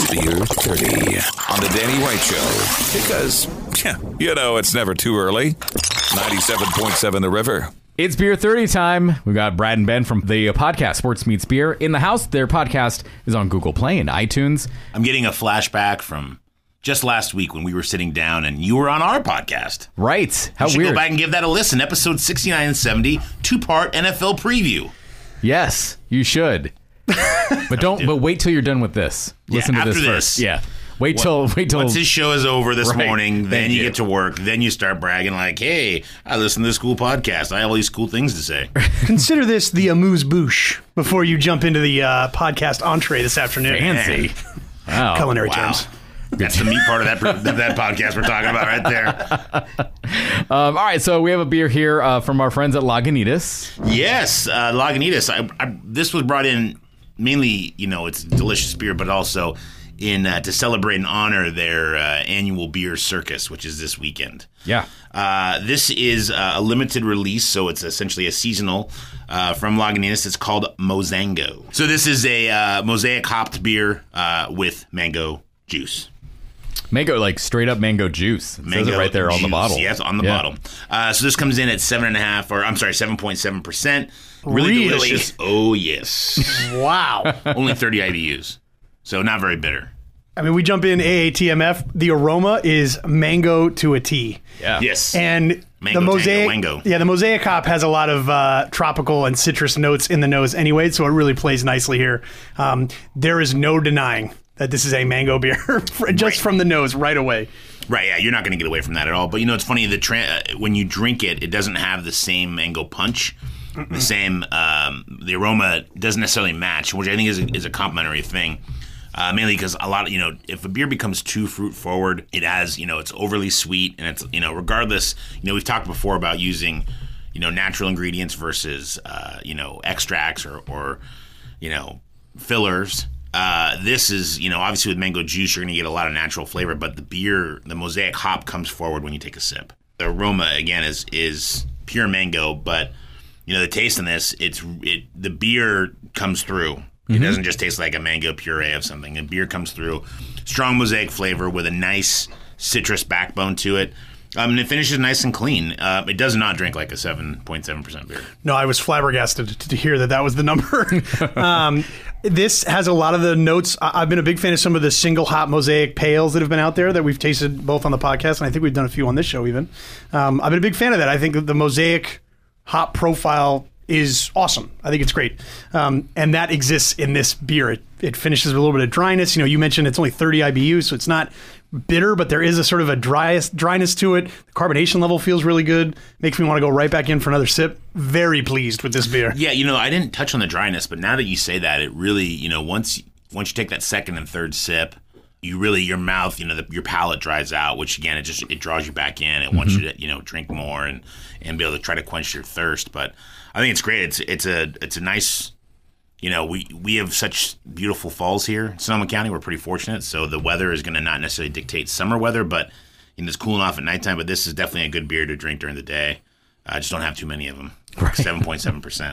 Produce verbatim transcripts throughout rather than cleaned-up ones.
Beer thirty on the Danny White Show. Because, yeah, you know, it's never too early. ninety-seven point seven The River. It's Beer thirty time. We've got Brad and Ben from the podcast Sports Meets Beer in the house. Their podcast is on Google Play and iTunes. I'm getting a flashback from just last week when we were sitting down and you were on our podcast. Right. How you should weird. Go back and give that a listen. Episode sixty-nine and seventy, two-part N F L preview. Yes, you should. But don't. But wait till you're done with this. Listen yeah, to this after first. this. Yeah. Wait till. What, wait till. Once his show is over this Right. morning, then Thank you, you. get to work. Then you start bragging like, "Hey, I listen to this cool podcast. I have all these cool things to say." Consider this the amuse-bouche before you jump into the uh, podcast entree this afternoon. Fancy. Wow. Culinary Wow. terms. That's the meat part of that that, that podcast we're talking about right there. Um, all right. So we have a beer here uh, from our friends at Lagunitas. Yes, uh, Lagunitas. I, I, this was brought in mainly, you know, it's delicious beer, but also in uh, to celebrate and honor their uh, annual beer circus, which is this weekend. Yeah. Uh, this is uh, a limited release, so it's essentially a seasonal uh, from Lagunitas. It's called Mozango. So this is a uh, mosaic hopped beer uh, with mango juice. Mango, like straight up mango juice. It says Mango it right there on the juice. bottle. Yes, on the Yeah. bottle. Uh, so this comes in at seven and a half, or I'm sorry, seven point seven percent. Really, Really? delicious. Oh yes. Wow. Only thirty I B Us, so not very bitter. I mean, we jump in A A T M F. The aroma is mango to a T. Yeah. Yes. And Mango, the mosaic, tango, wango. yeah, the mosaic hop has a lot of uh, tropical and citrus notes in the nose anyway, so it really plays nicely here. Um, there is no denying that this is a mango beer, just Right. from the nose right away. Right, yeah, you're not going to get away from that at all. But you know, it's funny, the tra- uh, when you drink it, it doesn't have the same mango punch. Mm-mm. The same, um, the aroma doesn't necessarily match, which I think is a, is a complimentary thing. Uh, mainly because a lot of, you know, if a beer becomes too fruit forward, it has, you know, it's overly sweet. And it's, you know, regardless, you know, we've talked before about using, you know, natural ingredients versus, uh, you know, extracts or, or you know, fillers. Uh, this is, you know, obviously with mango juice, you're going to get a lot of natural flavor, but the beer, the mosaic hop comes forward when you take a sip. The aroma, again, is is pure mango, but, you know, the taste in this, it's it the beer comes through. It doesn't just taste like a mango puree of something. The beer comes through. Strong mosaic flavor with a nice citrus backbone to it. Um, and it finishes nice and clean. Uh, it does not drink like a seven point seven percent beer. No, I was flabbergasted to, to hear that that was the number. um, this has a lot of the notes. I, I've been a big fan of some of the single hop mosaic pales that have been out there that we've tasted both on the podcast, and I think we've done a few on this show even. Um, I've been a big fan of that. I think that the mosaic hop profile is awesome. I think it's great. Um, and that exists in this beer. It, it finishes with a little bit of dryness. You know, you mentioned it's only thirty I B Us, so it's not bitter, but there is a sort of a dryest, dryness to it. The carbonation level feels really good. Makes me want to go right back in for another sip. Very pleased with this beer. Yeah, you know, I didn't touch on the dryness, but now that you say that, it really, you know, once once you take that second and third sip, you really, your mouth, you know, the, your palate dries out, which again, it just, it draws you back in. It wants you to, you know, drink more and, and be able to try to quench your thirst. But I think it's great. It's, it's a, it's a nice, you know, we, we have such beautiful falls here in Sonoma County. We're pretty fortunate. So the weather is going to not necessarily dictate summer weather, but you know, it's cooling off at nighttime. But this is definitely a good beer to drink during the day. I just don't have too many of them. seven point seven percent.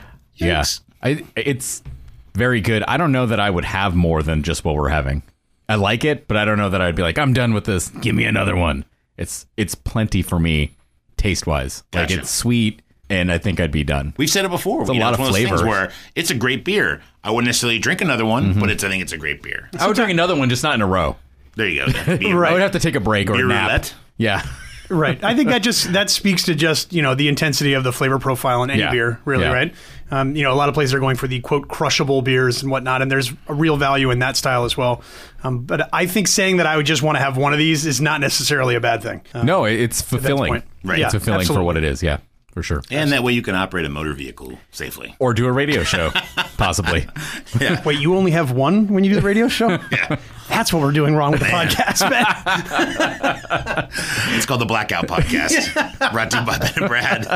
Yes. I, it's very good. I don't know that I would have more than just what we're having. I like it, but I don't know that I'd be like, I'm done with this. Give me another one. It's it's plenty for me, taste wise. Like Gotcha. it's sweet, and I think I'd be done. We've said it before. It's a you know, lot it's of one those things flavor. where it's a great beer. I wouldn't necessarily drink another one, but it's I think it's a great beer. I would drink another one, just not in a row. There you go. Beer, Right. I would have to take a break or Beer a nap. roulette? Yeah. Right. I think that just that speaks to just, you know, the intensity of the flavor profile in any Yeah. beer, really, Yeah. right? Um, you know, a lot of places are going for the, quote, crushable beers and whatnot, and there's a real value in that style as well. Um, but I think saying that I would just want to have one of these is not necessarily a bad thing. Uh, No, it- it's at that fulfilling. point. Right. Yeah, It's fulfilling absolutely. for what it is. Yeah, for sure. And that way you can operate a motor vehicle safely. Or do a radio show, possibly. Wait, you only have one when you do the radio show? Yeah. That's what we're doing wrong with the podcast, man. It's called the Blackout Podcast, brought to you by Ben and Brad.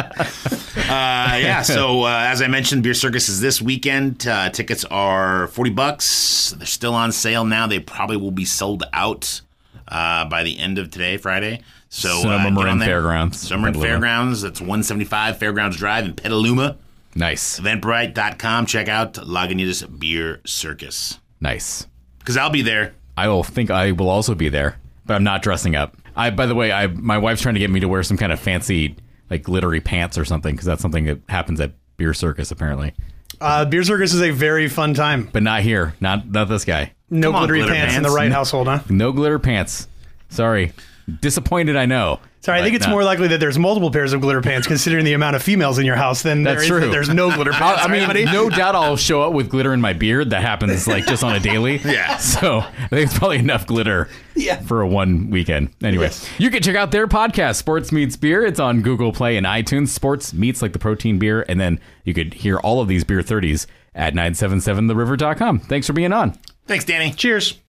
Uh, yeah, so uh, as I mentioned, Beer Circus is this weekend. Uh, tickets are forty bucks. They're still on sale now. They probably will be sold out uh, by the end of today, Friday. So Sonoma uh, get Marin on there. Fairgrounds, Sonoma Marin Petaluma. Fairgrounds. That's one seventy-five Fairgrounds Drive in Petaluma. Nice. Eventbrite dot com. Check out Lagunitas Beer Circus. Nice. Because I'll be there. I will think I will also be there, but I'm not dressing up. I, by the way, I my wife's trying to get me to wear some kind of fancy, like glittery pants or something, because that's something that happens at Beer Circus apparently. Uh, Beer Circus is a very fun time. But not here. Not not this guy. No Come on, glittery glitter pants, in pants. the right household, huh? No glitter pants. Sorry. Disappointed, I know. Sorry, I think But it's no. more likely that there's multiple pairs of glitter pants, considering the amount of females in your house, than there That's is true. that there's no glitter pants. I, I mean, right, buddy? no doubt I'll show up with glitter in my beard. That happens like just on a daily. Yeah. So I think it's probably enough glitter Yeah. for a one weekend. Anyway, Yes. you can check out their podcast, Sports Meets Beer. It's on Google Play and iTunes. Sports meets like the protein beer. And then you could hear all of these beer thirties at nine seven seven the river dot com. Thanks for being on. Thanks, Danny. Cheers.